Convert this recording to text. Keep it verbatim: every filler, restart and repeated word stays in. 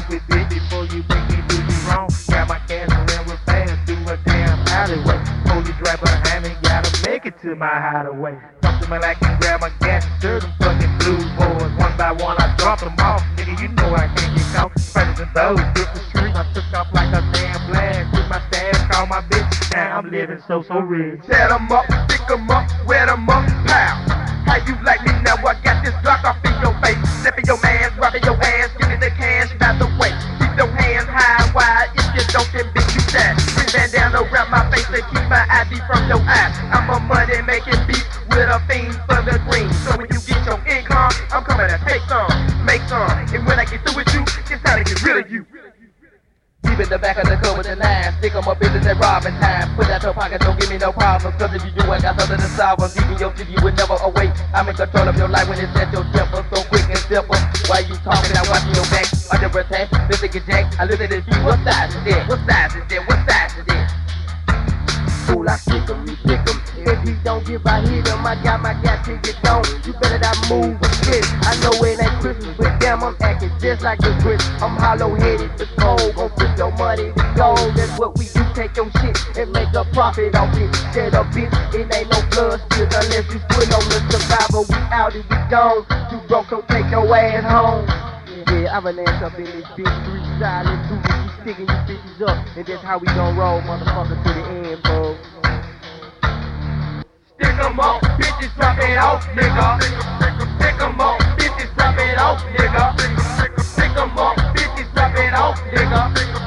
stupid bitch before you think me do me wrong. Got my cash around with fast through a damn alleyway. Police right behind me, gotta make it to my hideaway. Talk to me like you grab my gas and stir them fucking blue boys. One by one I drop them off, nigga, you know I can't get caught. Further than those, hit the street, I took off like a damn blast. Took my stash, call my bitch, now I'm living so, so rich. Set 'em up, pick 'em up, wet 'em up, pow. How you like me now? I got this Glock off in your face. Slipping your man, robbing your ass, giving the cash by the way. Keep your hands high and wide, if you don't, then bitch you sad. Bring bandana around my face to keep my I D from your eyes. I'm a money making beat with a fiend for the green. So when you get your income, I'm coming to take some, make some. And when I get through with you, it's time to get rid of you. Deep in the back of the car with the nine, stick 'em up into that robbing time. Put out your pocket, don't give me no problems. Cause if you do, I got something to solve. I'm deep in your shit, you would never awake. I'm in control of your life when it's at your temper. So quick and simple. Why you talking, I'm watching your back. Under attack, this nigga Jack. I look at this beat, what size is that? What size is that? What size is that? Fool, I kick 'em, you pick 'em. If he don't give, I hit him. I got my gas till you don't. You better not move with this. I know it ain't Christmas, but damn, I'm acting just like the Chris. I'm hollow-headed, the cold. Gon' put your money to gold. That's what we do, take your shit and make a profit off it. Shut up, bitch, it ain't no blood spills unless you split on the survivor. We out and we gone. You broke, don't take your ass home. Yeah, I relax up in this bitch, three silent, two, we sticking you bitches up. And that's how we gon' roll, motherfucker, to the end, bro. Stick 'em up, bitches drop it off, nigga. Stick 'em up, bitches drop it off, nigga. Stick 'em up, bitches drop it off, nigga.